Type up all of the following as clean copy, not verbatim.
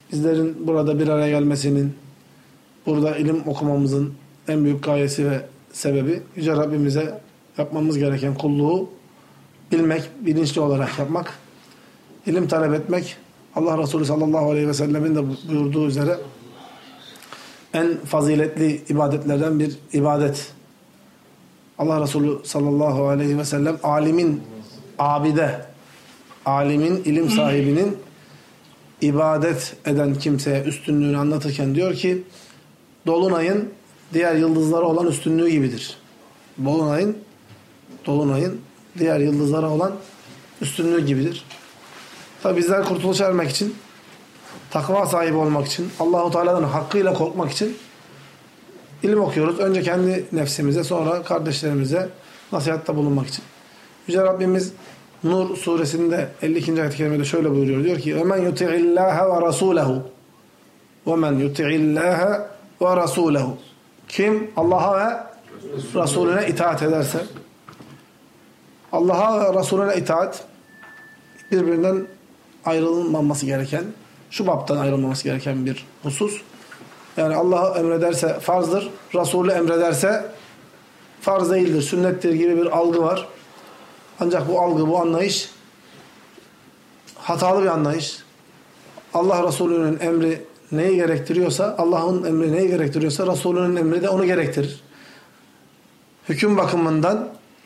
bizlerin burada bir araya gelmesinin, burada ilim okumamızın en büyük gayesi ve sebebi Yüce Rabbimize yapmamız gereken kulluğu bilmek, bilinçli olarak yapmak, ilim talep etmek, Allah Resulü sallallahu aleyhi ve sellemin de buyurduğu üzere en faziletli ibadetlerden bir ibadet. Allah Resulü sallallahu aleyhi ve sellem alimin, abide, alimin, ilim sahibinin ibadet eden kimseye üstünlüğünü anlatırken diyor ki dolunayın diğer yıldızlara olan üstünlüğü gibidir. Dolunayın diğer yıldızlara olan üstünlüğü gibidir. Tabi bizler kurtuluşa ermek için, takva sahibi olmak için, Allahu Teala'nın hakkıyla korkmak için ilim okuyoruz. Önce kendi nefsimize, sonra kardeşlerimize nasihatta bulunmak için. Yüce Rabbimiz Nur suresinde 52. ayet-i kerimede şöyle buyuruyor. Diyor ki: "Vemen yuti'illâhe ve rasûlehu." "Vemen yuti'illâhe ve rasûlehu." Kim Allah'a ve Resulüne itaat ederse, Allah'a ve Resulüne itaat birbirinden ayrılmaması gereken, şu baptan ayrılmaması gereken bir husus. Yani Allah emrederse farzdır, Resulü emrederse farz değildir, sünnettir gibi bir algı var. Ancak bu algı, bu anlayış hatalı bir anlayış. Allah Resulü'nün emri neyi gerektiriyorsa, Allah'ın emri neyi gerektiriyorsa Resulü'nün emri de onu gerektirir. Hüküm bakımından,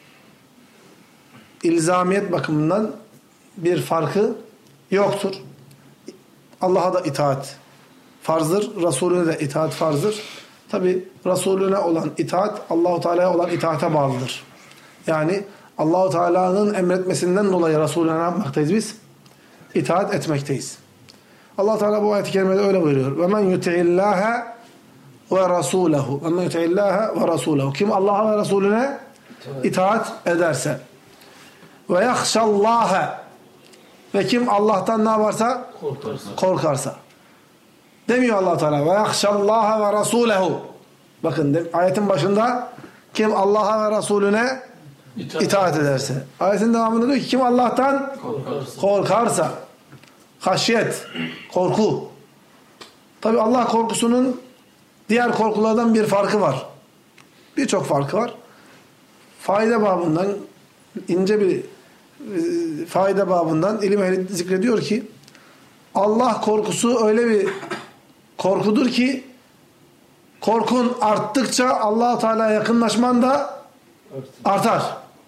ilzamiyet bakımından bir farkı yoktur. Allah'a da itaat farzdır, Resulüne de itaat farzdır. Tabi Resulüne olan itaat Allahu Teala'ya olan itaate bağlıdır. Yani Allahu Teala'nın emretmesinden dolayı Resulüne ne yapmaktayız biz? İtaat etmekteyiz. Allah Teala bu ayet-i kerimede öyle buyuruyor. "Ve men yuti'illâhe ve rasûlehu." "Ve men yuti'illâhe ve rasûlehu." Kim Allah'a ve Resulüne itaat ederse. "Ve yahşallâhe." Ve kim Allah'tan ne yaparsa? Korkarsa. Demiyor Allah Teala. "Ve yahşallâhe ve rasûlehu." Bakın ayetin başında kim Allah'a ve Resulüne itaat ederse. Ayetin devamında diyor ki kim Allah'tan korkarsa. Haşyet, korku. Tabi Allah korkusunun diğer korkulardan bir farkı var. Birçok farkı var. Fayda babından, ince bir fayda babından ilim ehli zikrediyor ki Allah korkusu öyle bir korkudur ki korkun arttıkça Allah-u Teala'ya yakınlaşman da artar.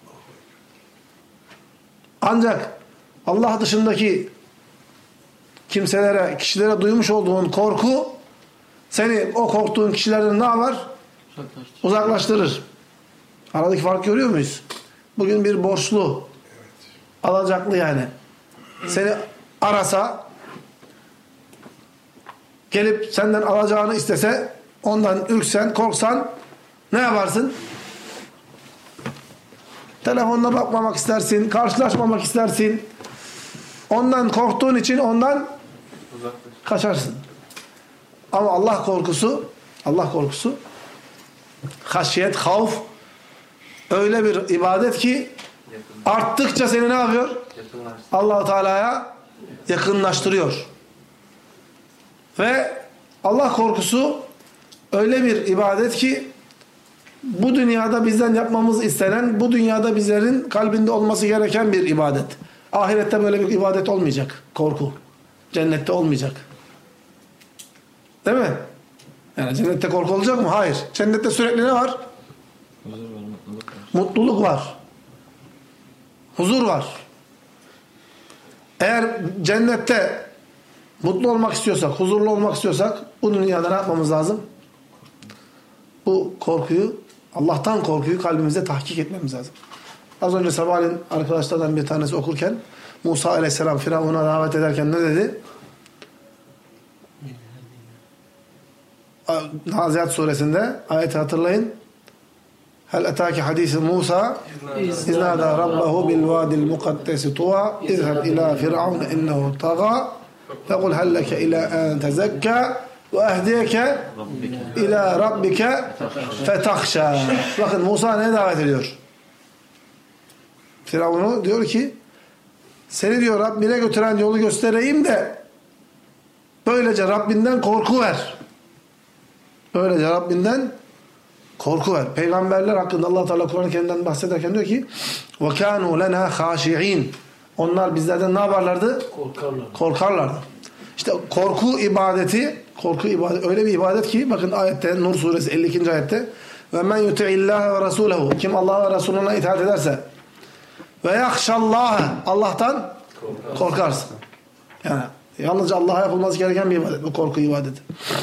Ancak Allah dışındaki kimselere, kişilere duymuş olduğun korku seni o korktuğun kişilerden ne yapar? Uzaklaştırır. Aradaki fark görüyor muyuz? Bugün bir borçlu, alacaklı yani. Seni arasa, gelip senden alacağını istese, ondan ürksen, korksan ne yaparsın? Telefonuna bakmamak istersin, karşılaşmamak istersin. Ondan korktuğun için ondan kaçarsın. Ama Allah korkusu, haşyet, havf öyle bir ibadet ki arttıkça seni ne yapıyor? Allah-u Teala'ya yakınlaştırıyor. Ve Allah korkusu öyle bir ibadet ki bu dünyada bizden yapmamız istenen, bu dünyada bizlerin kalbinde olması gereken bir ibadet. Ahirette böyle bir ibadet olmayacak. Korku. Cennette olmayacak. Değil mi? Yani cennette korku olacak mı? Hayır. Cennette sürekli ne var? Huzur var, mutluluk var. Mutluluk var. Huzur var. Eğer cennette mutlu olmak istiyorsak, huzurlu olmak istiyorsak bu dünyada ne yapmamız lazım? Bu korkuyu, Allah'tan korkuyu kalbimizde tahkik etmemiz lazım. Az önce sabahleyin arkadaşlardan bir tanesi okurken Musa aleyhisselam Firavun'a davet ederken ne dedi? Naziat suresinde ayeti hatırlayın. Hel etâki hadîs-i Musa iznâdâ rabbahu bil vâdil mukaddesi tuva izheb ilâ firavun innehu tagâ fekul helleke ilâ en tezekkâ ve ehdiyeke ilâ rabbike fetahşâ. Bakın Musa neye davet ediyor? Firavun'u diyor ki seni diyor Rabbine götüren yolu göstereyim de Böylece Rabbinden korku ver. Böylece Rabbinden korku ver. Peygamberler hakkında Allah Teala Kur'an-ı Kerim'den bahsederken diyor ki وَكَانُوا لَنَا خَاشِعِينَ Onlar bizlerden ne yaparlardı? Korkarlardı. İşte korku ibadeti öyle bir ibadet ki bakın ayette Nur suresi 52. ayette ve men yuti'illâhe ve rasûlehu kim Allah ve Resulüne itaat ederse ve yahşallâhe Allah'tan korkarsın. Yani yalnızca Allah'a yapılması gereken bir ibadet bu korku ibadeti.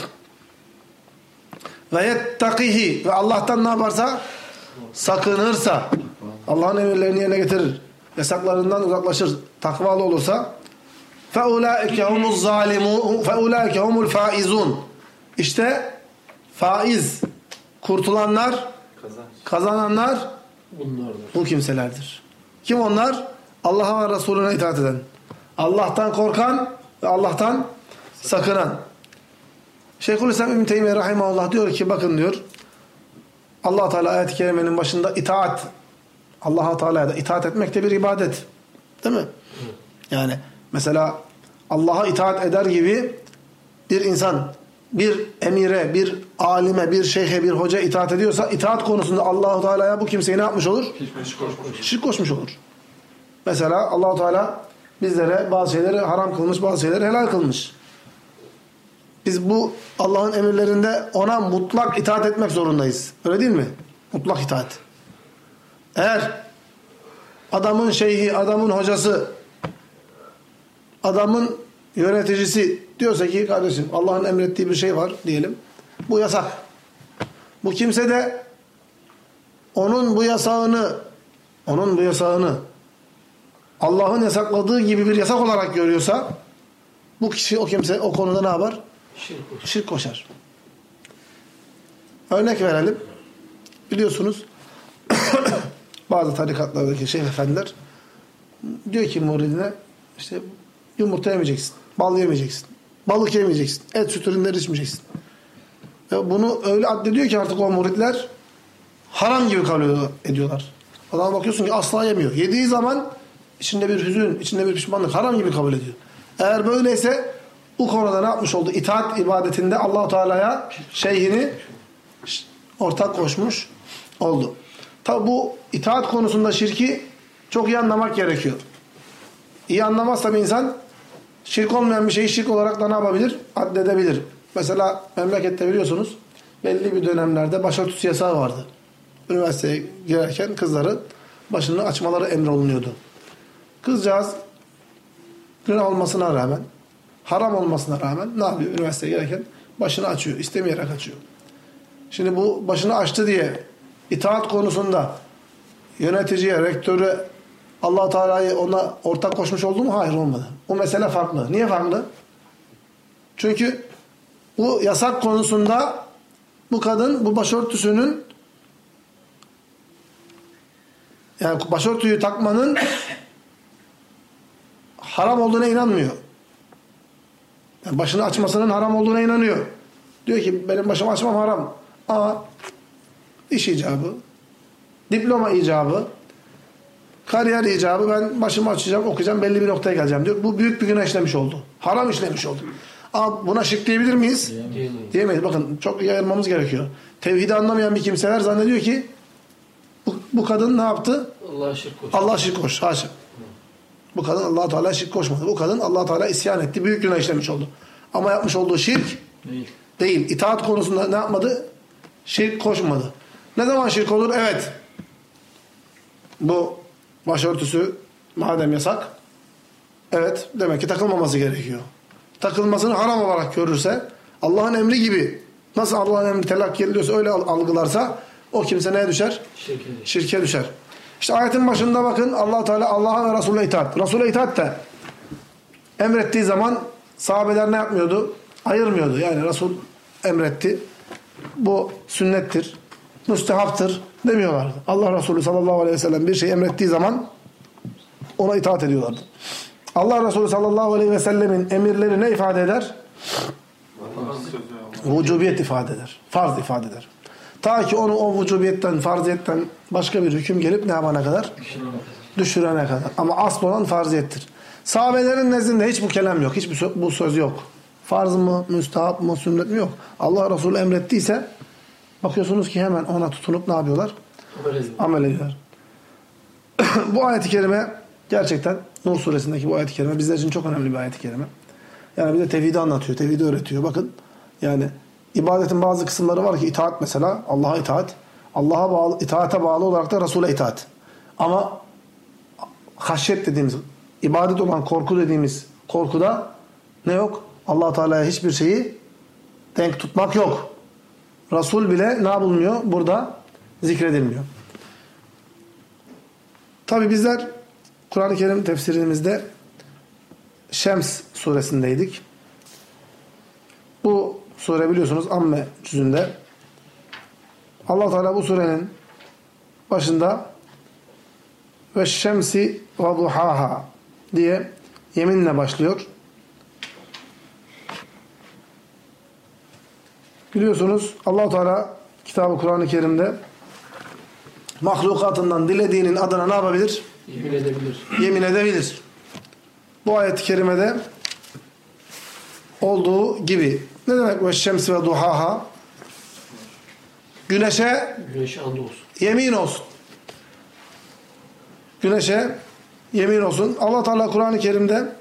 Ve yettekihi ve Allah'tan ne yaparsa sakınırsa Allah'ın emirlerini yerine getirir. Yasaklarından uzaklaşır. Takvalı olursa فَاُولَٰئِكَ هُمُ الظَّالِمُونَ فَاُولَٰئِكَ هُمُ الْفَائِزُونَ İşte faiz kurtulanlar, kazananlar bu kimselerdir. Kim onlar? Allah'a ve Resulüne itaat eden. Allah'tan korkan ve Allah'tan sakınan. Şeyhülislam İbn Teymiye rahimahullah diyor ki bakın diyor Allah Teala ayet-i kerimenin başında itaat Allah Teala'ya da itaat etmek de bir ibadet. Değil mi? Yani mesela Allah'a itaat eder gibi bir insan bir emire, bir alime, bir şeyhe, bir hoca itaat ediyorsa itaat konusunda Allah Teala'ya bu kimseyi ne yapmış olur? Şirk koşmuş olur. Mesela Allah Teala bizlere bazı şeyleri haram kılmış, bazı şeyleri helal kılmış. Biz bu Allah'ın emirlerinde ona mutlak itaat etmek zorundayız. Öyle değil mi? Mutlak itaat. Eğer adamın şeyhi, adamın hocası, adamın yöneticisi diyorsa ki kardeşim Allah'ın emrettiği bir şey var diyelim. Bu yasak. Bu kimse de onun bu yasağını Allah'ın yasakladığı gibi bir yasak olarak görüyorsa bu kişi o kimse o konuda ne yapar? Şirk koşar. Örnek verelim. Biliyorsunuz bazı tarikatlardaki şeyh efendiler diyor ki muridine işte yumurta yemeyeceksin, bal yemeyeceksin, balık yemeyeceksin, et süt ürünleri içmeyeceksin. Ve bunu öyle addediyor ki artık o muridler haram gibi kabul ediyorlar. Adama bakıyorsun ki asla yemiyor. Yediği zaman içinde bir hüzün, içinde bir pişmanlık haram gibi kabul ediyor. Eğer böyleyse bu konuda ne yapmış oldu? İtaat ibadetinde Allah-u Teala'ya şeyhini ortak koşmuş oldu. Tabi bu itaat konusunda şirki çok iyi anlamak gerekiyor. İyi anlamazsa bir insan şirk olmayan bir şeyi şirk olarak da ne yapabilir? Addedebilir. Mesela memlekette biliyorsunuz belli bir dönemlerde başörtüsü yasağı vardı. Üniversiteye girerken kızların başını açmaları emrolunuyordu. Kızcağız günah olmasına rağmen, haram olmasına rağmen ne yapıyor? Üniversiteye girerken başını açıyor. İstemeyerek açıyor. Şimdi bu başını açtı diye itaat konusunda yöneticiye, rektöre Allah Teala'yı ona ortak koşmuş oldu mu? Hayır, olmadı. O mesele farklı. Niye farklı? Çünkü bu yasak konusunda bu kadın bu başörtüsünün yani başörtüyü takmanın haram olduğuna inanmıyor. Yani başını açmasının haram olduğuna inanıyor. Diyor ki benim başımı açmam haram. Ama iş icabı, diploma icabı, kariyer icabı ben başımı açacağım, okuyacağım, belli bir noktaya geleceğim diyor. Bu büyük bir günah işlemiş oldu. Haram işlemiş oldu. Ama buna şirk diyebilir miyiz? Diyemeyiz. Bakın çok iyi ayırmamız gerekiyor. Tevhidi anlamayan bir kimseler zannediyor ki bu kadın ne yaptı? Allah'a şirk koş. Haşa. Bu kadın Allah-u Teala'ya şirk koşmadı. Bu kadın Allah-u Teala'ya isyan etti. Büyük günah işlemiş oldu. Ama yapmış olduğu şirk değil. İtaat konusunda ne yapmadı? Şirk koşmadı. Ne zaman şirk olur? Evet. Bu başörtüsü madem yasak, evet demek ki takılmaması gerekiyor. Takılmasını haram olarak görürse, Allah'ın emri gibi nasıl Allah'ın emri telakki ediliyorsa öyle algılarsa o kimse neye düşer? Şirke düşer. İşte ayetin başında bakın Allah Teala Allah'a ve Resulüne itaat. Resulüne itaat de emrettiği zaman sahabeler ne yapmıyordu? Ayırmıyordu. Yani Resul emretti. Bu sünnettir, müstehaptır demiyorlardı. Allah Resulü sallallahu aleyhi ve sellem bir şey emrettiği zaman ona itaat ediyorlardı. Allah Resulü sallallahu aleyhi ve sellemin emirleri ne ifade eder? Vücubiyet ifade eder. Farz ifade eder. Ta ki onu o vücubiyetten, farziyetten başka bir hüküm gelip ne yapana kadar? Düşürene kadar. Ama asıl olan farziyettir. Sahabelerin nezdinde hiç bu kelam yok. Hiç bu söz yok. Farz mı, müstahap mı, sünnet mi yok. Allah Resulü emrettiyse bakıyorsunuz ki hemen ona tutunup ne yapıyorlar? Amel ediyorlar. Bu ayet-i kerime gerçekten Nur suresindeki bu ayet-i kerime bizler için çok önemli bir ayet-i kerime. Yani bize tevhidi anlatıyor, tevhidi öğretiyor. Bakın yani ibadetin bazı kısımları var ki itaat mesela, Allah'a itaat. Allah'a bağlı, itaate bağlı olarak da Resul'e itaat. Ama haşyet dediğimiz, ibadet olan korku dediğimiz korkuda ne yok? Allah Teala'ya hiçbir şeyi denk tutmak yok. Resul bile ne yapılmıyor? Burada zikredilmiyor. Tabi bizler Kur'an-ı Kerim tefsirimizde Şems suresindeydik. Bu sure biliyorsunuz Amme cüzünde. Allah Teala bu surenin başında ve şemsi ve duhaha diye yeminle başlıyor. Biliyorsunuz Allah Teala kitabı Kur'an-ı Kerim'de mahlukatından dilediğinin adına ne yapabilir? Yemin edebilir. Yemin edebilir. Bu ayet-i kerimede olduğu gibi. Ne demek ve şems ve duhaha? Güneşe andolsun. yemin olsun. Güneşe yemin olsun. Allah Teala Kur'an-ı Kerim'de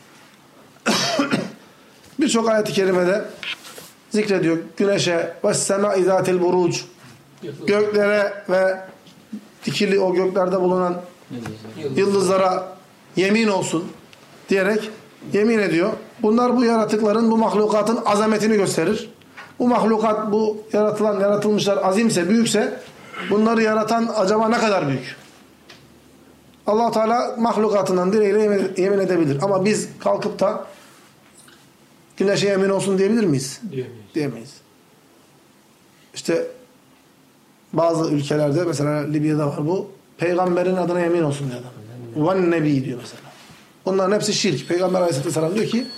birçok ayet-i kerimede zikrediyor. Güneşe ve semâ izâtil buruc. Göklere ve dikili o göklerde bulunan yıldızlara yemin olsun diyerek yemin ediyor. Bunlar bu yaratıkların, bu mahlukatın azametini gösterir. Bu mahlukat, bu yaratılmışlar azimse, büyükse bunları yaratan acaba ne kadar büyük? Allah Teala mahlukatından dileğiyle yemin edebilir. Ama biz kalkıp da güneşe yemin olsun diyebilir miyiz? Diyemeyiz. İşte bazı ülkelerde mesela Libya'da var bu. Peygamberin adına yemin olsun diyor adam. Ve nebi diyor mesela. Bunların hepsi şirk. Peygamber Aleyhisselam diyor ki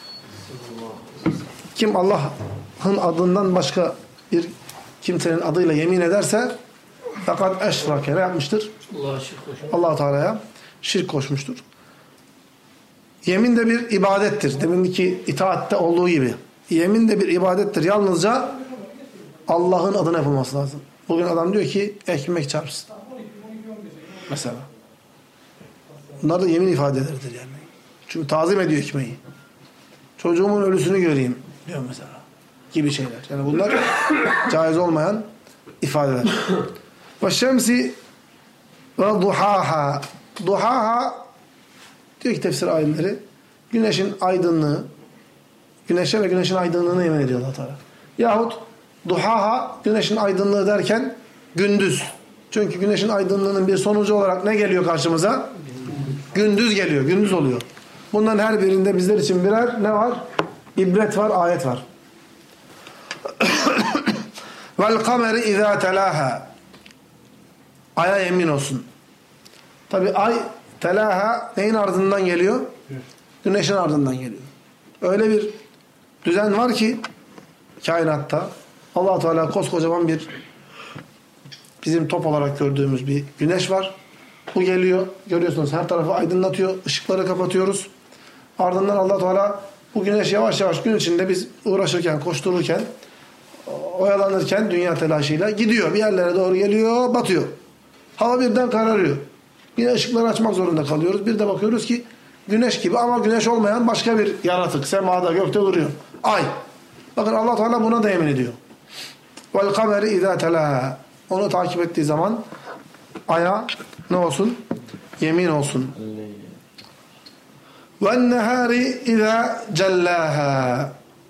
kim Allah'ın adından başka bir kimsenin adıyla yemin ederse fakat eşrake ne yapmıştır? Allah Teala'ya şirk koşmuştur. Yemin de bir ibadettir. Deminkü itaatte olduğu gibi. Yemin de bir ibadettir. Yalnızca Allah'ın adına yapılması lazım. Bugün adam diyor ki ekmek çarpsın. Mesela. Bunlar da yemin ifadeleridir yani. Çünkü tazim ediyor ekmeği. Çocuğumun ölüsünü göreyim diyor mesela. Gibi şeyler. Yani bunlar caiz olmayan ifadeler. Ve şemsi ve duhaha. Duhaha diyor ki tefsir alimleri güneşin aydınlığı, güneşe ve güneşin aydınlığına yemin ediyor Allah Teala. Yahut duhaha güneşin aydınlığı derken gündüz. Çünkü güneşin aydınlığının bir sonucu olarak ne geliyor karşımıza? Gündüz geliyor, gündüz oluyor. Bunların her birinde bizler için birer ne var? İbret var, ayet var. Vel kameri izâ telâhâ. Aya yemin olsun. Tabi ay telâhâ neyin ardından geliyor? Güneşin ardından geliyor. Öyle bir düzen var ki kainatta Allah Teala koskocaman bir bizim top olarak gördüğümüz bir güneş var. Bu geliyor. Görüyorsunuz her tarafı aydınlatıyor. Işıkları kapatıyoruz. Ardından Allah Teala bu güneş yavaş yavaş gün içinde biz uğraşırken, koştururken, oyalanırken dünya telaşıyla gidiyor. Bir yerlere doğru geliyor, batıyor. Hava birden kararıyor. Yine ışıkları açmak zorunda kalıyoruz. Bir de bakıyoruz ki güneş gibi ama güneş olmayan başka bir yaratık semada, gökte duruyor. Ay. Bakın Allah Teala buna da yemin ediyor. Vel kameri izâ telâhâ. Onu takip ettiği zaman aya ne olsun? Yemin olsun. Ven nehâri izâ cellâhâ.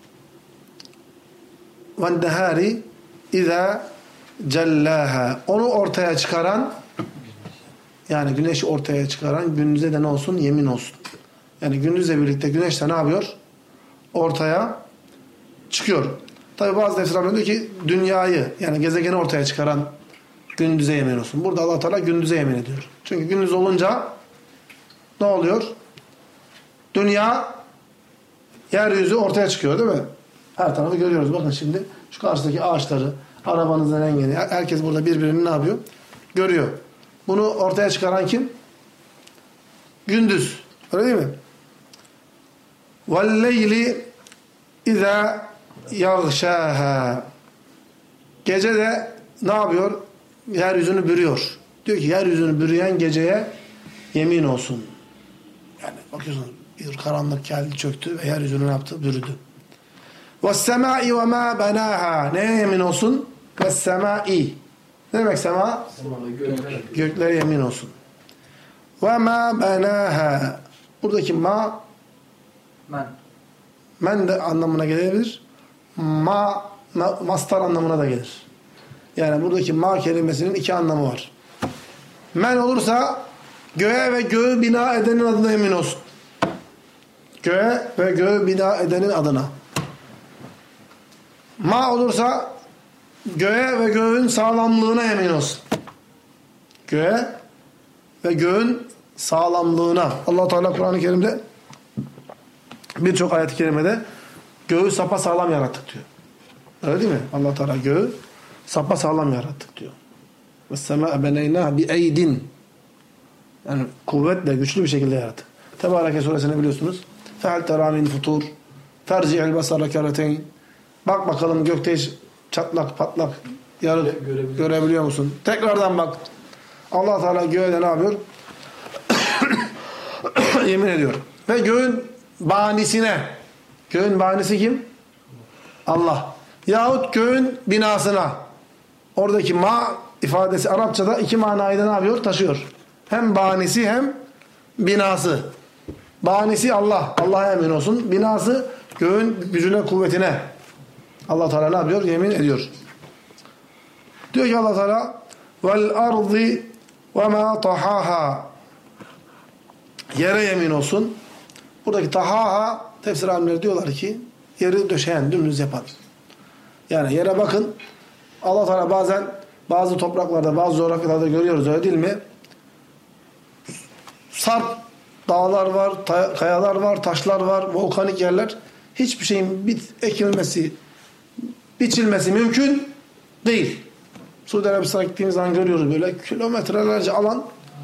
Ven nehâri izâ cellâhâ. Onu ortaya çıkaran, yani güneşi ortaya çıkaran gündüze de ne olsun? Yemin olsun. Yani gündüzle birlikte güneş de ne yapıyor? Ortaya çıkıyor. Tabi bazı tefsirler diyor ki dünyayı, yani gezegeni ortaya çıkaran gündüze yemin olsun. Burada Allah Teala gündüze yemin ediyor. Çünkü gündüz olunca ne oluyor? Dünya, yeryüzü ortaya çıkıyor değil mi? Her tarafı görüyoruz. Bakın şimdi şu karşıdaki ağaçları, arabanızın rengini, herkes burada birbirini ne yapıyor? Görüyor. Bunu ortaya çıkaran kim? Gündüz. Öyle değil mi? وَالْلَيْلِ İza yaghşaha. Gece de ne yapıyor? Yeryüzünü bürüyor. Diyor ki yeryüzünü bürüyen geceye yemin olsun. Yani bakıyorsun bir karanlık geldi çöktü ve yeryüzünü ne yaptı? Bürüdü. وَالسَّمَاءِ وَمَا بَنَاهَا. Neye yemin olsun? وَالسَّمَاءِ. Ne demek sema? Göklere yemin olsun. وَمَا بَنَاهَا. Buradaki men de anlamına gelebilir. Mastar anlamına da gelir. Yani buradaki ma kelimesinin iki anlamı var. Men olursa göğe ve göğü bina edenin adına yemin olsun. Göğe ve göğü bina edenin adına. Ma olursa göğe ve göğün sağlamlığına yemin olsun. Göğe ve göğün sağlamlığına. Allah Teala Kur'an-ı Kerim'de birçok ayet-i kerimede göğü sapasağlam yarattık diyor. Öyle değil mi? Allah Teala göğü sapasağlam yarattık diyor. وَالسَّمَاءَ بَنَيْنَاهَا بِاَيْدٍ. Yani kuvvetle, güçlü bir şekilde yarattık. Tebareke suresini biliyorsunuz. فَهَلْ تَرَى مِنْ فُتُورٍ فَرْجِعِ الْبَصَرَ كَرَّتَيْنِ. Bak bakalım gökte hiç çatlak, patlak, yarık görebiliyor musun? Tekrardan bak. Allah Teala göğe de ne yapıyor? Yemin ediyor. Ve göğün banisine. Göğün banisi kim? Allah. Yahut göğün binasına. Oradaki ma ifadesi Arapçada iki manayı da ne yapıyor? Taşıyor. Hem banisi hem binası. Banisi Allah. Allah'a emin olsun. Binası göğün gücüne, kuvvetine. Allah Teala ne yapıyor? Yemin ediyor. Diyor ki Allah Teala vel ardı ve ma tahaha. Yere yemin olsun. Buradaki tahaha tefsir alimleri diyorlar ki yeri döşeyen, dümdüz yapan. Yani yere bakın. Allah Teala bazen bazı topraklarda, bazı coğrafyalarda görüyoruz, öyle değil mi? Sarp dağlar var, kayalar var, taşlar var, volkanik yerler. Hiçbir şeyin ekilmesi, biçilmesi mümkün değil. Suudi Arabistan'a gittiğimiz zaman görüyoruz böyle kilometrelerce alan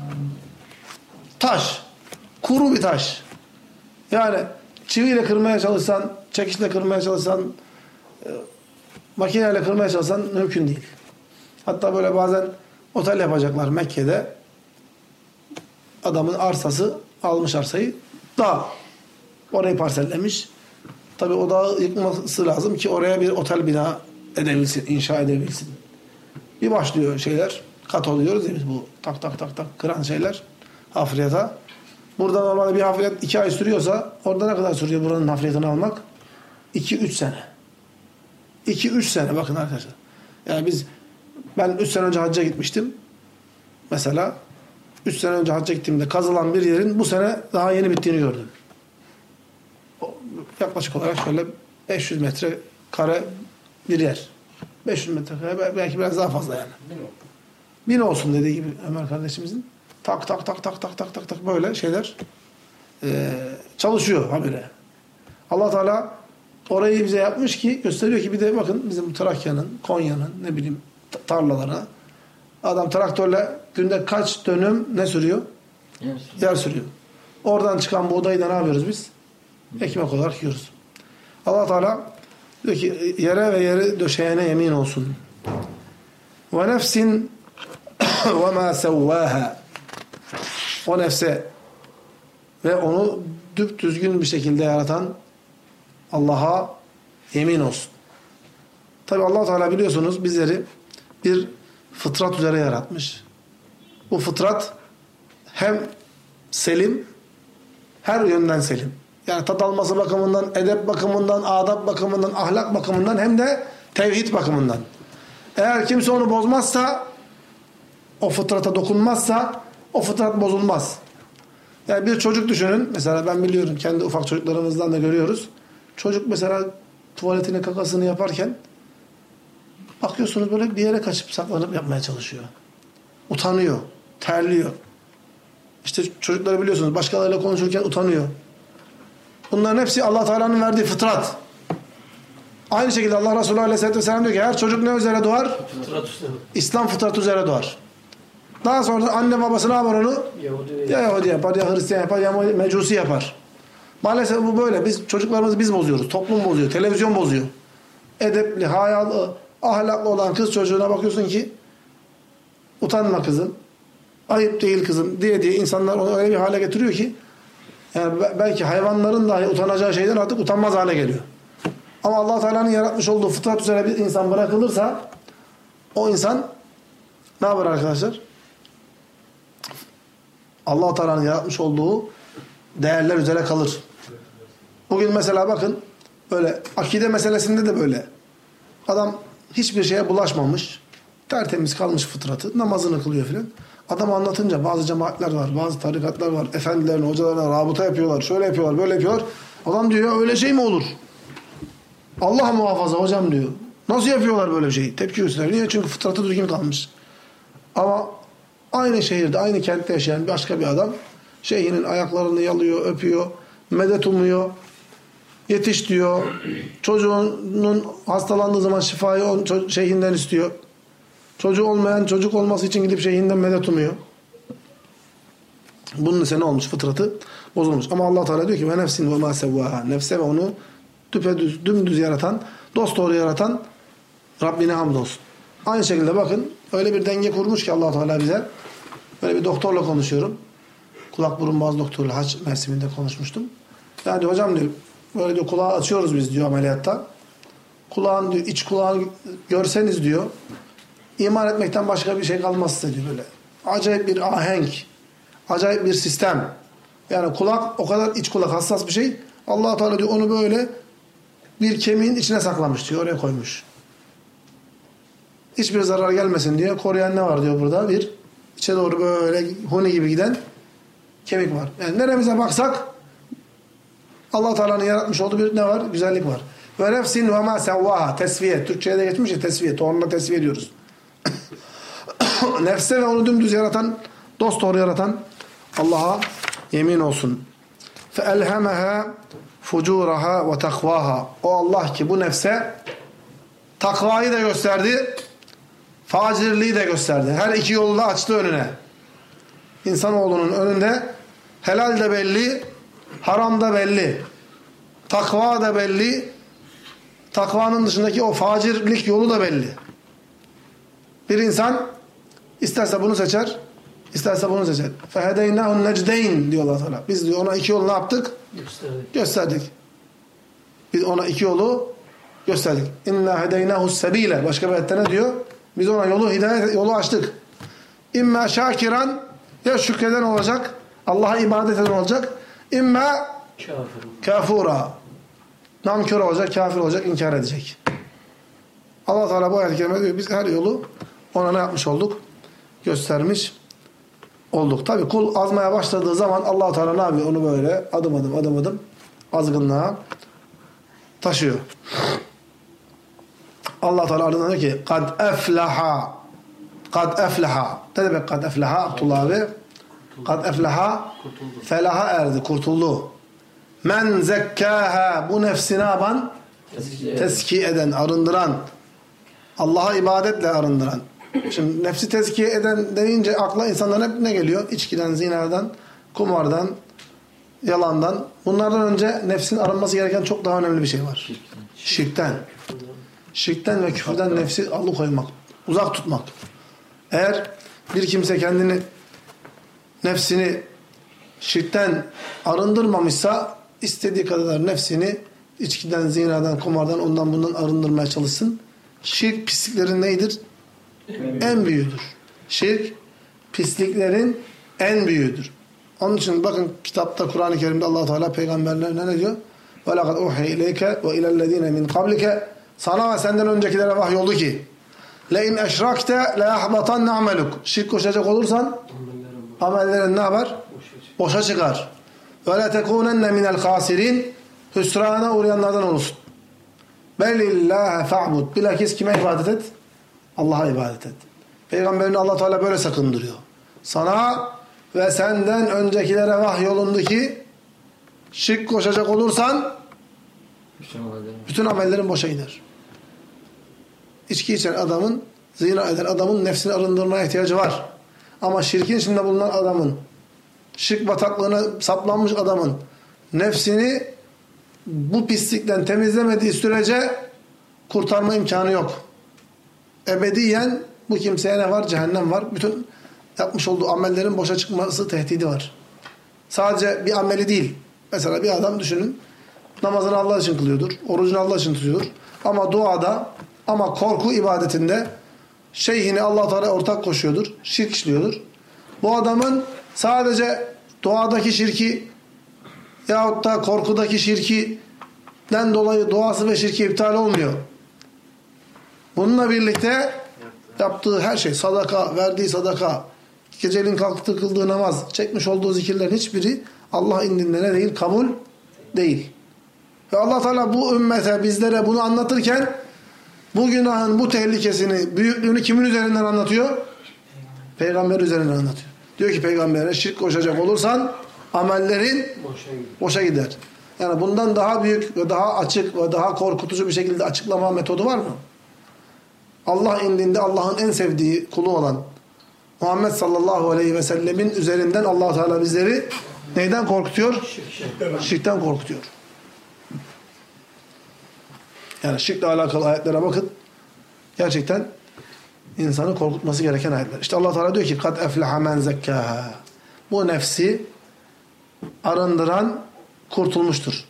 taş. Kuru bir taş. Yani çiviyle kırmaya çalışsan, çekişle kırmaya çalışsan, makineyle kırmaya çalışsan mümkün değil. Hatta böyle bazen otel yapacaklar Mekke'de. Adamın arsası, almış arsayı, dağ. Orayı parsellemiş. Tabii o dağı yıkması lazım ki oraya bir otel bina edebilsin, inşa edebilsin. Bir başlıyor şeyler, kat oluyoruz ya biz bu tak tak tak tak kıran şeyler hafriyata. Burada normalde bir hafriyat 2 ay sürüyorsa orada ne kadar sürüyor buranın hafriyatını almak? 2-3 sene. 2-3 sene bakın arkadaşlar. Yani ben 3 sene önce hacca gitmiştim. Mesela 3 sene önce hacca gittiğimde kazılan bir yerin bu sene daha yeni bittiğini gördüm. Yaklaşık olarak şöyle 500 metre kare bir yer. 500 metre kare belki biraz daha fazla yani. 1000 olsun dediği gibi Ömer kardeşimizin. Tak tak tak tak tak tak tak tak böyle şeyler çalışıyor habire. Allah Teala orayı bize yapmış ki gösteriyor ki bir de bakın bizim Trakya'nın, Konya'nın ne bileyim tarlalarına adam traktörle günde kaç dönüm ne sürüyor? Yer sürüyor. Oradan çıkan buğdayı da ne yapıyoruz biz? Ekmek olarak yiyoruz. Allah Teala diyor ki yere ve yeri döşeyene yemin olsun. Ve nefsin ve ma sevvaha. O nefse ve onu düzgün bir şekilde yaratan Allah'a yemin olsun. Tabi Allah Teala biliyorsunuz bizleri bir fıtrat üzere yaratmış. Bu fıtrat hem selim, her yönden selim. Yani tat alması bakımından, edep bakımından, adab bakımından, ahlak bakımından hem de tevhid bakımından. Eğer kimse onu bozmazsa, o fıtrata dokunmazsa o fıtrat bozulmaz. Yani bir çocuk düşünün. Mesela ben biliyorum kendi ufak çocuklarımızdan da görüyoruz. Çocuk mesela tuvaletini kakasını yaparken bakıyorsunuz böyle bir yere kaçıp saklanıp yapmaya çalışıyor. Utanıyor. Terliyor. İşte çocukları biliyorsunuz başkalarıyla konuşurken utanıyor. Bunların hepsi Allah Teala'nın verdiği fıtrat. Aynı şekilde Allah Resulü Aleyhisselatü Vesselam diyor ki her çocuk ne üzere doğar? İslam fıtratı üzere doğar. Daha sonra anne babası ne yapar onu? Ya Yahudi yapar, ya Hristiyan yapar, ya Mecusi yapar. Maalesef bu böyle. Çocuklarımızı biz bozuyoruz. Toplum bozuyor. Televizyon bozuyor. Edepli, hayalı, ahlaklı olan kız çocuğuna bakıyorsun ki utanma kızım, ayıp değil kızım diye insanlar onu öyle bir hale getiriyor ki yani belki hayvanların dahi utanacağı şeyden artık utanmaz hale geliyor. Ama Allah Teala'nın yaratmış olduğu fıtrat üzere bir insan bırakılırsa o insan ne yapar arkadaşlar? Allah Teala'nın yaratmış olduğu değerler üzere kalır. Bugün mesela bakın böyle akide meselesinde de böyle. Adam hiçbir şeye bulaşmamış. Tertemiz kalmış fıtratı. Namazını kılıyor filan. Adam anlatınca bazı cemaatler var, bazı tarikatlar var. Efendilerine, hocalarına rabıta yapıyorlar. Şöyle yapıyorlar, böyle yapıyorlar. Adam diyor ya öyle şey mi olur? Allah muhafaza hocam diyor. Nasıl yapıyorlar böyle şeyi? Tepki gösteriyor. Niye? Çünkü fıtratı düzgün kalmış. Ama aynı şehirde, aynı kentte yaşayan başka bir adam şeyhinin ayaklarını yalıyor, öpüyor, medet umuyor, yetiş diyor. Çocuğunun hastalandığı zaman şifayı şeyhinden istiyor. Çocuğu olmayan çocuk olması için gidip şeyhinden medet umuyor. Bunun ise ne olmuş? Fıtratı bozulmuş. Ama Allah Teala diyor ki ve nefsin ve ma sevvaha. Nefse ve onu düpedüz, dümdüz yaratan, dosdoğru yaratan Rabbine hamdolsun. Aynı şekilde bakın öyle bir denge kurmuş ki Allah Teala bize. Böyle bir doktorla konuşuyorum. Kulak burun boğaz doktoruyla haç mevsiminde konuşmuştum. Yani diyor, hocam diyor böyle diyor kulağı açıyoruz biz diyor ameliyatta. Kulağın diyor iç kulağını görseniz diyor iman etmekten başka bir şey kalmaz size diyor böyle. Acayip bir ahenk, acayip bir sistem. Yani kulak o kadar iç kulak hassas bir şey. Allah Teala diyor onu böyle bir kemiğin içine saklamış diyor, oraya koymuş. Hiçbir zarar gelmesin diye koruyan ne var diyor burada? Bir içe doğru böyle huni gibi giden kemik var. Yani neremize baksak Allah Teala'nın yaratmış olduğu bir ne var? Güzellik var. Ve nefsin ve ma sevvaha. Tesviye. Türkçe'ye de geçmiş ya tesviye. Tohumla tesviye ediyoruz. Nefse ve onu dümdüz yaratan, dosdoğru yaratan Allah'a yemin olsun. فَاَلْهَمَهَا فُجُورَهَا وَتَقْوَاهَا. O Allah ki bu nefse takvayı da gösterdi, facirliği de gösterdi. Her iki yolu da açtı önüne. İnsanoğlunun önünde helal de belli, haram da belli. Takva da belli, takvanın dışındaki o facirlik yolu da belli. Bir insan isterse bunu seçer, isterse bunu seçer. فَهَدَيْنَاهُ النَّجْدَيْنِ diyor Allah Teala. Biz diyor ona iki yolu ne yaptık? Gösterdik. Biz ona iki yolu gösterdik. İnna hedeynahu sebile. Başka bir ayette ne diyor? Biz ona hidayet yolu açtık. İmma şakiran, ya şükreden olacak, Allah'a ibadet eden olacak. İmma kafura. Nankör olacak, kafir olacak, inkar edecek. Allah Teala bu ayet-i kerimede diyor biz her yolu ona ne yapmış olduk? Göstermiş olduk. Tabi kul azmaya başladığı zaman Allah Teala ne yapıyor? Onu böyle adım adım azgınlığa taşıyor. Allah Teala ardından diyor ki kad eflaha. Kad eflaha. Ne demek kad eflaha? Abdullah abi. Kad eflaha felaha erdi, kurtuldu. Men zekkaha. Bu nefsi ne yapan? Tezkiye eden, arındıran. Allah'a ibadetle arındıran. Şimdi nefsi tezkiye eden deyince akla insanların hep ne geliyor? İçkiden, zinadan, kumardan, yalandan. Bunlardan önce nefsin arınması gereken çok daha önemli bir şey var. Şirkten. Şirkten ve küfürden nefsi alıkoymak, uzak tutmak. Eğer bir kimse kendini, nefsini şirkten arındırmamışsa istediği kadar nefsini içkiden, zinadan, kumardan, ondan bundan arındırmaya çalışsın. Şirk pisliklerin neydir? En büyüğüdür. Şirk pisliklerin en büyüğüdür. Onun için bakın kitapta Kur'an-ı Kerim'de Allah Teala peygamberlerine ne diyor? وَلَقَدْ اُوحِيَ اِلَيْكَ وَاِلَى الَّذ۪ينَ مِنْ قَبْلِكَ Sana ve senden öncekilere vahyoldu ki لَاِنْ اَشْرَكْتَ لَيَحْبَطَنَّ عَمَلُكَ Şirk koşacak olursan amellerin ne yapar? Boşa çıkar. وَلَا تَكُونَنَّ مِنَ الْخَاسِرِينَ Hüsrana uğrayanlardan olursun. بَلِ اللّٰهَ فَعْبُدْ Bilakis kime ibadet et? Allah'a ibadet et. Peygamberini Allah Teala böyle sakındırıyor. Sana ve senden öncekilere vahyolundu ki şirk koşacak olursan bütün amellerin boşa gider. İçki içen adamın, zina eden adamın nefsini arındırmaya ihtiyacı var. Ama şirkin içinde bulunan adamın, şirk bataklığına saplanmış adamın nefsini bu pislikten temizlemediği sürece kurtarma imkanı yok. Ebediyen bu kimseye ne var? Cehennem var. Bütün yapmış olduğu amellerin boşa çıkması tehdidi var. Sadece bir ameli değil. Mesela bir adam düşünün, namazını Allah için kılıyordur, orucunu Allah için tutuyordur. Ama duada, ama korku ibadetinde şeyhini Allah Teala ortak koşuyordur, şirk işliyordur. Bu adamın sadece duadaki şirki yahut da korkudaki şirkinden dolayı duası ve şirki iptal olmuyor. Bununla birlikte yaptığı her şey, sadaka, verdiği sadaka, geceliğin kalktığı kıldığı namaz, çekmiş olduğu zikirlerin hiçbiri Allah indinde ne değil? Kabul değil. Ve Allah Teala bu ümmete, bizlere bunu anlatırken bu günahın bu tehlikesini, büyüklüğünü kimin üzerinden anlatıyor? Peygamber üzerinden anlatıyor. Diyor ki peygambere şirk koşacak olursan amellerin boşa gider. Yani bundan daha büyük ve daha açık ve daha korkutucu bir şekilde açıklama metodu var mı? Allah indinde Allah'ın en sevdiği kulu olan Muhammed sallallahu aleyhi ve sellemin üzerinden Allah Teala bizleri neyden korkutuyor? Şirkten korkutuyor. Yani şirkle alakalı ayetlere bakın. Gerçekten insanı korkutması gereken ayetler. İşte Allah Teala diyor ki kad efleha men zekkaha. Bu nefsi arındıran kurtulmuştur.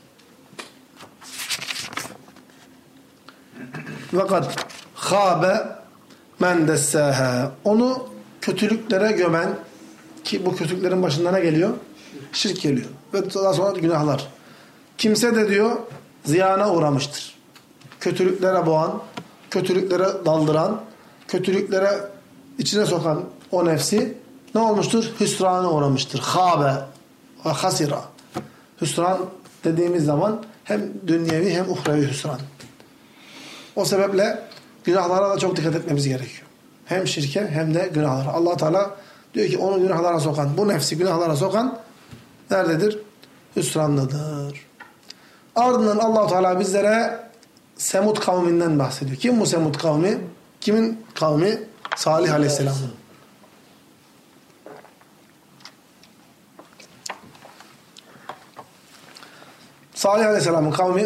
Ve kad khâbe men dessâhâ. Onu kötülüklere gömen, ki bu kötülüklerin başında ne geliyor? Şirk geliyor. Ve daha sonra günahlar. Kimse de diyor ziyana uğramıştır. Kötülüklere boğan, kötülüklere daldıran, kötülüklere içine sokan o nefsi ne olmuştur? Hüsrana uğramıştır. Khâbe ve hasira. Hüsran dediğimiz zaman hem dünyevi hem uhrevi hüsran. O sebeple günahlara da çok dikkat etmemiz gerekiyor. Hem şirke hem de günahlara. Allah Teala diyor ki onu günahlara sokan, bu nefsi günahlara sokan nerededir? Hüsranlıdır. Ardından Allah Teala bizlere Semud kavminden bahsediyor. Kim bu Semud kavmi? Kimin kavmi? Salih Aleyhisselam. Salih Aleyhisselam'ın kavmi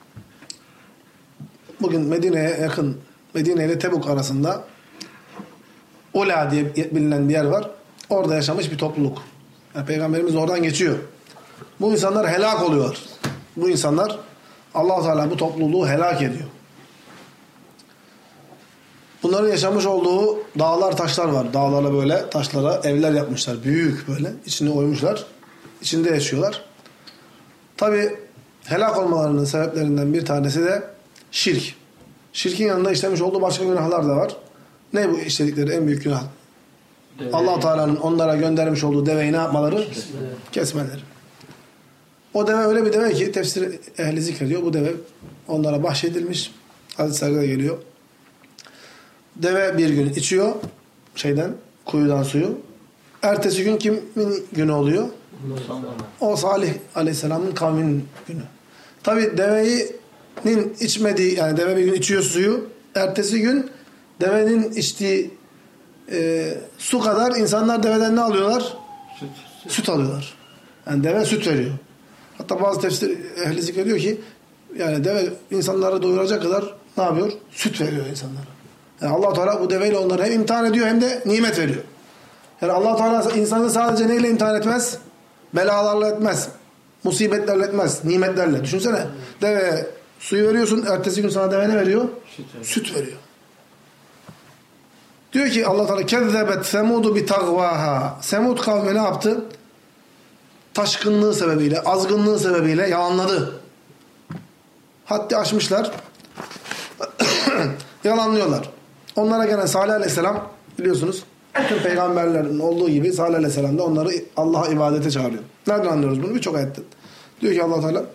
bugün Medine'ye yakın, Medine ile Tebuk arasında Ula diye bilinen bir yer var. Orada yaşamış bir topluluk. Yani Peygamberimiz oradan geçiyor. Bu insanlar helak oluyor. Bu insanlar Allah Teala bu topluluğu helak ediyor. Bunların yaşamış olduğu dağlar, taşlar var. Dağlara böyle taşlara evler yapmışlar. Büyük böyle. İçine oymuşlar. İçinde yaşıyorlar. Tabi helak olmalarının sebeplerinden bir tanesi de şirk. Şirkin yanında işlemiş olduğu başka günahlar da var. Ne bu işledikleri en büyük günah? Allah Teala'nın onlara göndermiş olduğu deveyi ne yapmaları? Kesmeleri. O deve öyle bir deve ki tefsir ehli zikrediyor. Bu deve onlara bahşedilmiş. Hadislerde geliyor. Deve bir gün içiyor kuyudan suyu. Ertesi gün kimin günü oluyor? O Salih Aleyhisselam'ın kavminin günü. Tabi devenin içmediği, yani deve bir gün içiyor suyu. Ertesi gün devenin içtiği su kadar insanlar deveden ne alıyorlar? Süt alıyorlar. Yani deve süt veriyor. Hatta bazı tefsir ehli zikrediyor ki yani deve insanları doyuracak kadar ne yapıyor? Süt veriyor insanlara. Yani Allah Teala bu deveyle onları hem imtihan ediyor hem de nimet veriyor. Yani Allah Teala insanı sadece neyle imtihan etmez? Belalarla etmez. Musibetlerle etmez. Nimetlerle. Düşünsene. Deve suyu veriyorsun. Ertesi gün sana deve ne veriyor? Süt veriyor. Diyor ki Allah Teala kezzebet semudu bi tagvaha. Semud kavmi ne yaptı? Taşkınlığı sebebiyle, azgınlığı sebebiyle yalanladı. Haddi aşmışlar. Yalanlıyorlar. Onlara gelen Salih Aleyhisselam biliyorsunuz bütün peygamberlerin olduğu gibi Salih Aleyhisselam da onları Allah'a ibadete çağırıyor. Nereden anlıyoruz bunu? Birçok ayetten. Diyor ki Allah Teala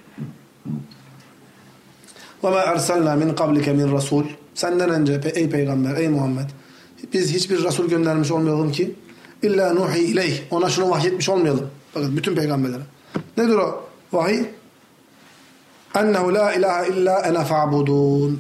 وَمَا اَرْسَلْنَا مِنْ قَبْلِكَ مِنْ رَسُولٍ Senden önce ey peygamber, ey Muhammed biz hiçbir Resul göndermiş olmayalım ki illa nuhi ileyh. Ona şunu vahyetmiş olmayalım. Bakın bütün peygamberlere. Nedir o vahiy? Ennehu la ilahe illa ene fa'budun.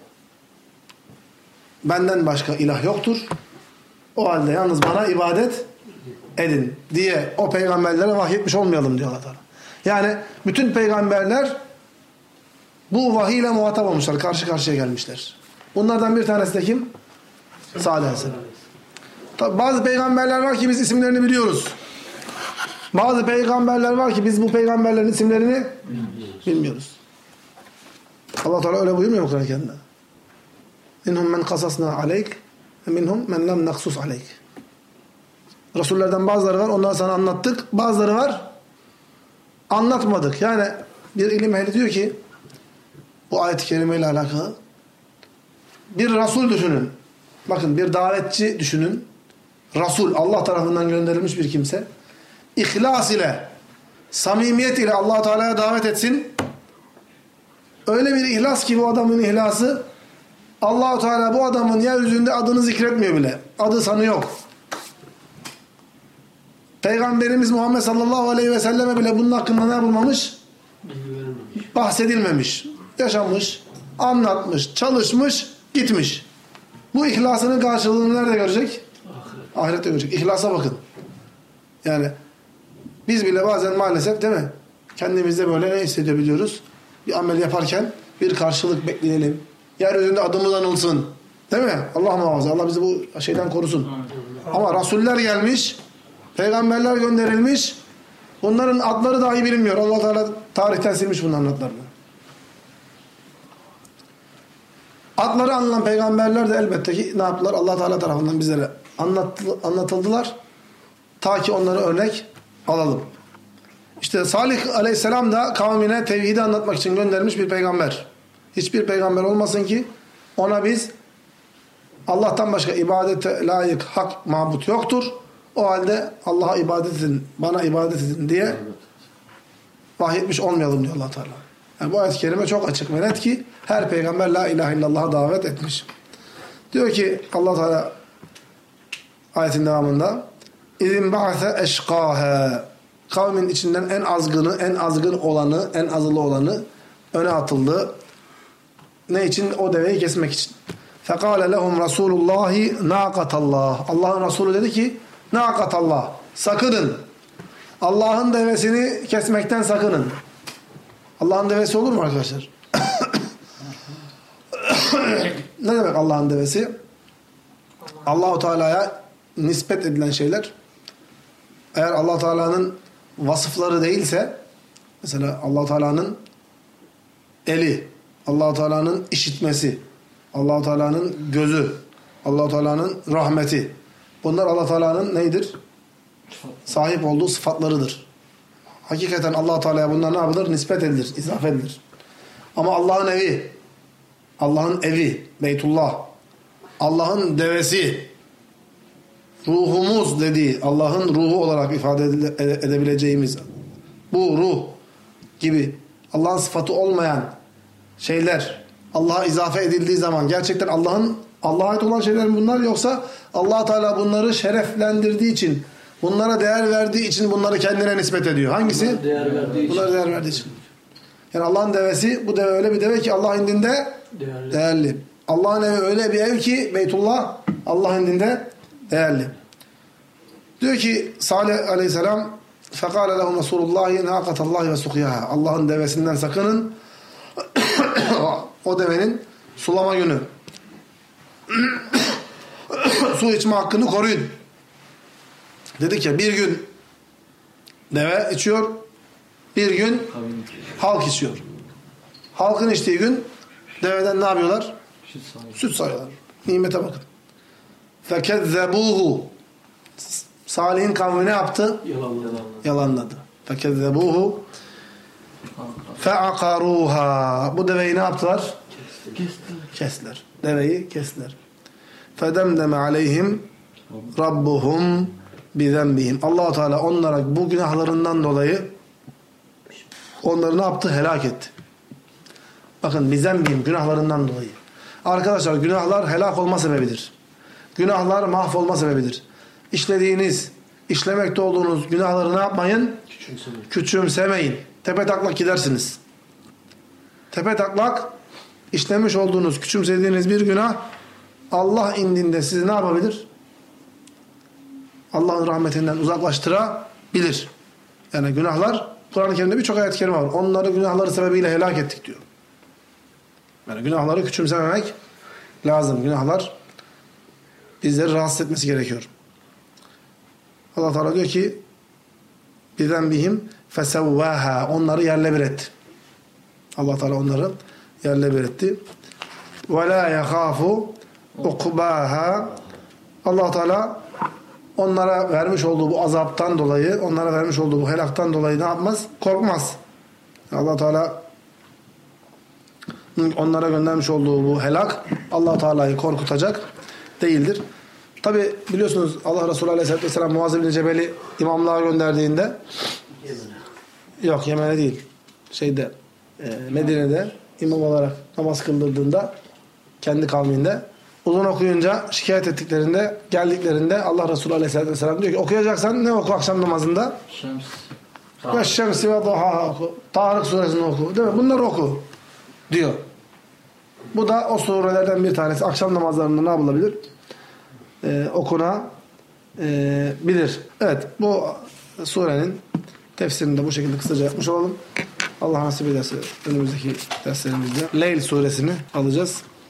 Benden başka ilah yoktur. O halde yalnız bana ibadet edin diye o peygamberlere vahyetmiş olmayalım diyor Allah Teala. Yani bütün peygamberler bu vahiy ile muhatap olmuşlar. Karşı karşıya gelmişler. Bunlardan bir tanesi de kim? Salih Aleyhisselam. Tabi bazı peygamberler var ki biz isimlerini biliyoruz. Bazı peygamberler var ki biz bu peygamberlerin isimlerini bilmiyoruz. Allah Teala öyle buyurmuyor mu Kur'an-ı Kerim'de? Minhum men kasasna aleyk ve minhum men lem naksus aleyk. Resullerden bazıları var, onları sana anlattık. Bazıları var, anlatmadık. Yani bir ilim ehli diyor ki bu ayet-i kerime ile alakalı bir Resul düşünün. Bakın bir davetçi düşünün. Resul, Allah tarafından gönderilmiş bir kimse. İhlas ile, samimiyet ile Allah Teala'ya davet etsin. Öyle bir ihlas ki bu adamın ihlası, Allah Teala bu adamın yeryüzünde adını zikretmiyor bile. Adı sanı yok. Peygamberimiz Muhammed sallallahu aleyhi ve selleme bile bunun hakkında ne yapılmamış? Bahsedilmemiş. Yaşamış, anlatmış, çalışmış, gitmiş. Bu ihlasının karşılığını nerede görecek? Ahirette görecek. İhlasa bakın. Yani biz bile bazen maalesef değil mi? Kendimizde böyle ne hissedebiliyoruz? Bir amel yaparken bir karşılık bekleyelim. Yeryüzünde adımız anılsın. Değil mi? Allah muhafaza. Allah bizi bu şeyden korusun. Ama rasuller gelmiş, peygamberler gönderilmiş. Bunların adları dahi bilinmiyor. Allah Teala tarihten silmiş bunların adlarını. Adları anılan peygamberler de elbette ki ne yaptılar? Allah Teala tarafından bizlere anlatıldılar. Ta ki onları örnek alalım. İşte Salih Aleyhisselam da kavmine tevhidi anlatmak için gönderilmiş bir peygamber. Hiçbir peygamber olmasın ki ona biz Allah'tan başka ibadete layık hak mabut yoktur. O halde Allah'a ibadet edin, bana ibadet edin diye vahyetmiş olmayalım diyor Allah Teala. Yani bu ayet-i kerime çok açık ve net ki her peygamber la ilahe illallah'a davet etmiş. Diyor ki Allah Teala ayetin devamında İzin ba'se eşkâhe, kavmin içinden en azgını, en azgın olanı, en azılı olanı öne atıldı. Ne için? O deveyi kesmek için. فَقَالَ لَهُمْ رَسُولُ اللّٰهِ نَاقَةَ اللّٰهِ Allah'ın Resulü dedi ki نَاقَةَ اللّٰهِ sakının. Allah'ın devesini kesmekten sakının. Allah'ın devesi olur mu arkadaşlar? Ne demek Allah'ın devesi? Allah-u Teala'ya nispet edilen şeyler eğer Allah Teala'nın vasıfları değilse mesela Allah Teala'nın eli, Allah Teala'nın işitmesi, Allah Teala'nın gözü, Allah Teala'nın rahmeti. Bunlar Allah Teala'nın neydir? Sahip olduğu sıfatlarıdır. Hakikaten Allah Teala'ya bunlar ne yapılır? Nispet edilir, izafe edilir. Ama Allah'ın evi, Allah'ın evi, Beytullah, Allah'ın devesi, ruhumuz dediği, Allah'ın ruhu olarak ifade edebileceğimiz bu ruh gibi Allah'ın sıfatı olmayan şeyler Allah'a izafe edildiği zaman gerçekten Allah'a ait olan şeyler mi bunlar, yoksa Allah Teala bunları şereflendirdiği için, bunlara değer verdiği için bunları kendine nispet ediyor. Hangisi? Bunlara değer verdiği için. Yani Allah'ın devesi, bu deve öyle bir deve ki Allah indinde değerli. Allah'ın evi öyle bir ev ki Beytullah Allah indinde değerli. Diyor ki Salih Aleyhisselam فَقَالَ لَهُمْ رَسُولُ اللّٰهِ نَاقَةَ اللّٰهِ وَسُقْيَهَا Allah'ın devesinden sakının. O devenin sulama günü. Su içme hakkını koruyun. Dedik ya bir gün deve içiyor, bir gün halk içiyor. Halkın içtiği gün deveden ne yapıyorlar? Süt sağıyorlar. Nimete bakın. فَكَذَّبُوهُ Salih'in kavmi ne yaptı? Yalanladı. فَكَذَّبُوهُ فَعَقَرُوهَا Bu deveyi ne yaptılar? Kestiler. Deveyi kestiler. فَدَمْدَمَ عَلَيْهِمْ رَبُّهُمْ بِذَنْبِهِمْ Allah-u Teala onlara bu günahlarından dolayı onları ne yaptı? Helak etti. Bakın bizembihim, günahlarından dolayı. Arkadaşlar günahlar helak olma sebebidir. Günahlar mahvolma sebebidir. İşlediğiniz, işlemekte olduğunuz günahları ne yapmayın? Küçümsemeyin. Tepetaklak gidersiniz. Tepetaklak işlemiş olduğunuz, küçümsediğiniz bir günah Allah indinde sizi ne yapabilir? Allah'ın rahmetinden uzaklaştırabilir. Yani günahlar Kur'an-ı Kerim'de birçok ayet-i kerime var. Onları günahları sebebiyle helak ettik diyor. Yani günahları küçümsememek lazım. Günahlar bizleri rahatsız etmesi gerekiyor. Allah Teala diyor ki bizenbihim fesevvâhâ, onları yerle bir etti. Allah Teala onları yerle bir etti. Ve lâ yehâfu ukbâhâ, Allah Teala onlara vermiş olduğu bu azaptan dolayı, onlara vermiş olduğu bu helaktan dolayı ne yapmaz? Korkmaz. Allah Teala onlara göndermiş olduğu bu helak Allah Teala'yı korkutacak değildir. Tabi biliyorsunuz Allah Resulü Aleyhisselatü Vesselam Muaz bin Cebel'i imamlığa gönderdiğinde yok Yemen'e değil Medine'de imam olarak namaz kıldırdığında kendi kavminde uzun okuyunca şikayet ettiklerinde geldiklerinde Allah Resulü Aleyhisselatü Vesselam diyor ki okuyacaksan ne oku akşam namazında? Ve Şemsi ve Duha oku. Tarık suresini oku. Değil mi? Bunları oku diyor. Bu da o surelerden bir tanesi. Akşam namazlarında ne yapılabilir? Okunabilir. Evet. Bu surenin tefsirini de bu şekilde kısaca yapmış olalım. Allah nasip ederse önümüzdeki derslerimizde Leyl suresini alacağız.